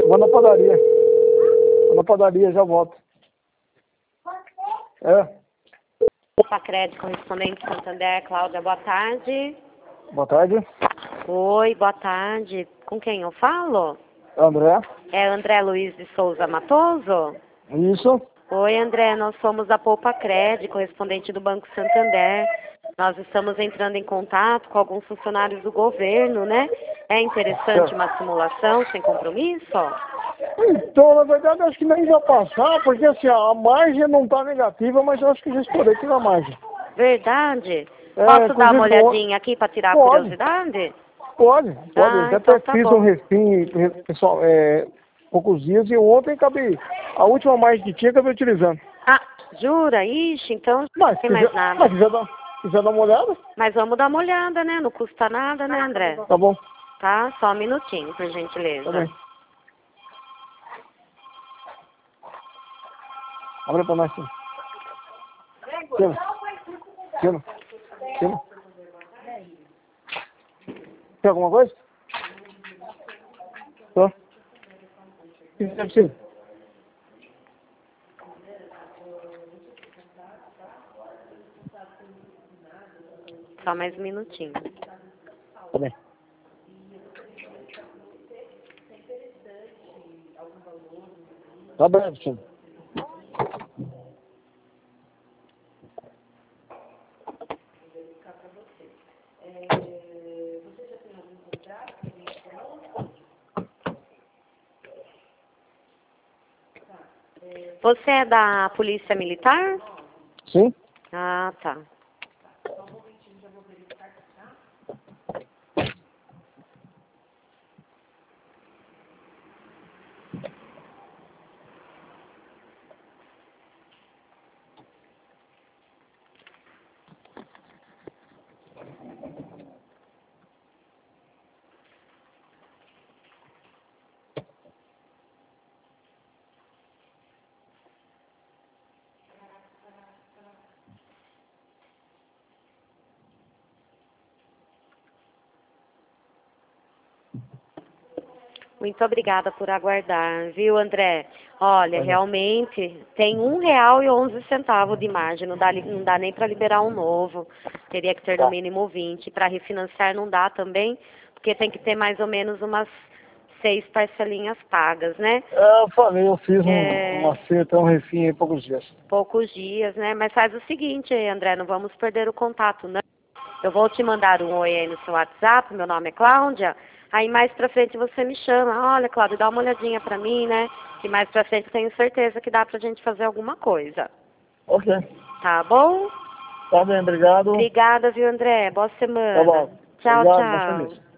Vou na padaria. Vou na padaria, já volto. É. Pacred, correspondente Santander, Cláudia, boa tarde. Boa tarde. Oi, boa tarde. Com quem eu falo? André. É André Luiz de Souza Matoso? Isso. Oi, André, nós somos da Poupa-Cred, correspondente do Banco Santander. Nós estamos entrando em contato com alguns funcionários do governo, né? É interessante uma simulação sem compromisso? Então, na verdade, acho que nem vai passar, porque assim, a margem não está negativa, mas eu acho que já estourei aqui na margem. Verdade? É, Posso dar uma inclusive, olhadinha aqui para tirar a pode. curiosidade? Pode. Eu Então até tá fiz um bom. refim, pessoal, poucos dias, e ontem acabei, a última margem que tinha, acabei utilizando. Ah, jura? Ixi, então não Mas, tem mais nada. mas quiser dar uma olhada? Mas vamos dar uma olhada, né? Não custa nada, né, André? Tá bom. Tá? Só um minutinho, por Tá gentileza. bem. Abre pra nós, sim. Tira. Tem alguma coisa? Tô. O que você precisa? Só mais um minutinho. Tá bem. Tá bem, sim. Você é da Polícia Militar? Sim? Ah, tá. Muito obrigada por aguardar, viu, André? Olha, realmente tem R$1,11 de margem, não dá nem para liberar um novo. Teria que ter no mínimo 20. Para refinanciar não dá também, porque tem que ter mais ou menos umas 6 parcelinhas pagas, né? Eu falei, eu fiz um acerto, um refim em poucos dias. Poucos dias, né? Mas faz o seguinte, André, não vamos perder o contato, não. Eu vou te mandar um oi aí no seu WhatsApp, meu nome é Cláudia. Aí mais pra frente você me chama. Olha, Cláudia, dá uma olhadinha pra mim, né? Que mais pra frente eu tenho certeza que dá pra gente fazer alguma coisa. Ok. Tá bom? Tá bem, obrigado. Obrigada, viu, André? Boa Tá semana. bom. Tchau, Obrigado, bom tchau. serviço.